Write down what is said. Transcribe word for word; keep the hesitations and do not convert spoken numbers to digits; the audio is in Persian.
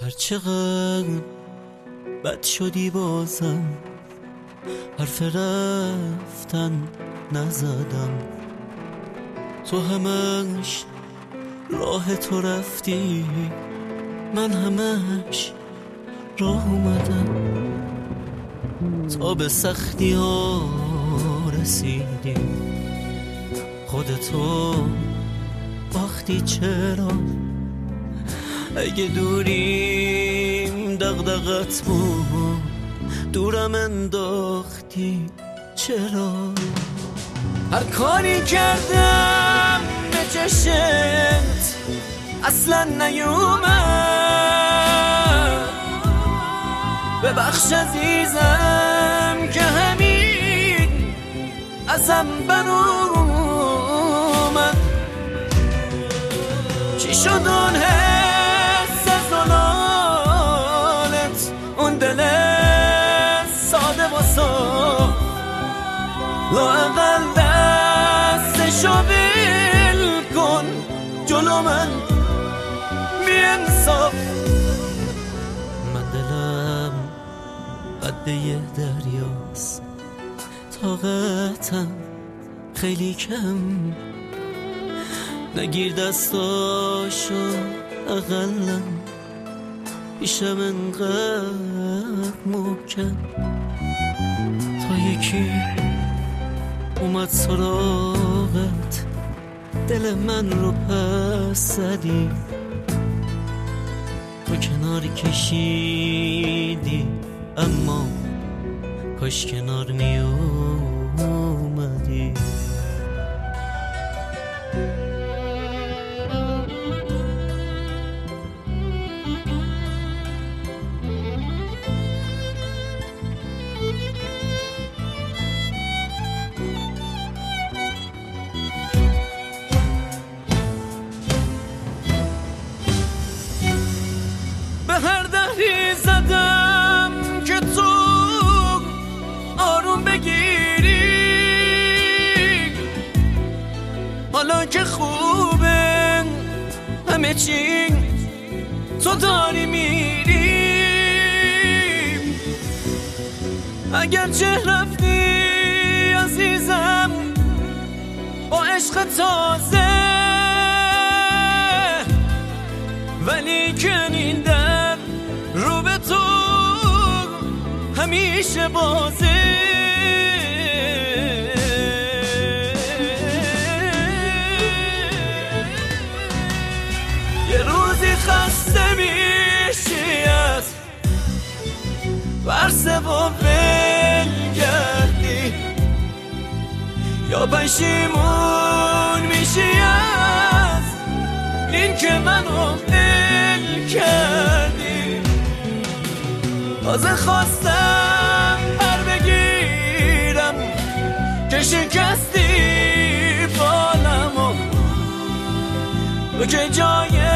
هر چقدر بد شدی بازم حرف رفتن نزدم، تو همش راه تو رفتی من همش راه اومدم، تا به سختی ها رسیدی خودتو باختی. چرا اگه دوریم دغدغت بود دورم انداختی؟ چرا هر کاری کردم به چشمت اصلا نیومد؟ ببخش عزیزم که همین ازم برومد. چی شد اون حس زلالت، اون دل ساده و صاف، لااقل دستشو ول کن جلو من بی انصاف. من دلم قد یه دریاست، طاقتم خیلی کم، نگیر دستاشو اقلم پیشم انقدر محکم، تا یکی اومد سراغت دل من رو پس زدی، تو کنار کشیدی اما کاش کنار می اومدی. هر دهی زدم که تو آروم بگیری، حالا که خوبه همه چی تو داری میری. اگر چه رفتی عزیزم با عشق تازه، ولی که این در رو به تو همیشه بازه. یه روزی خسته میشی از ورسه و ول گردی، یا پشیمون میشی از این که منو دل کردی. تازه خواستم پر بگیرم که شکستی بالمو، تو که جای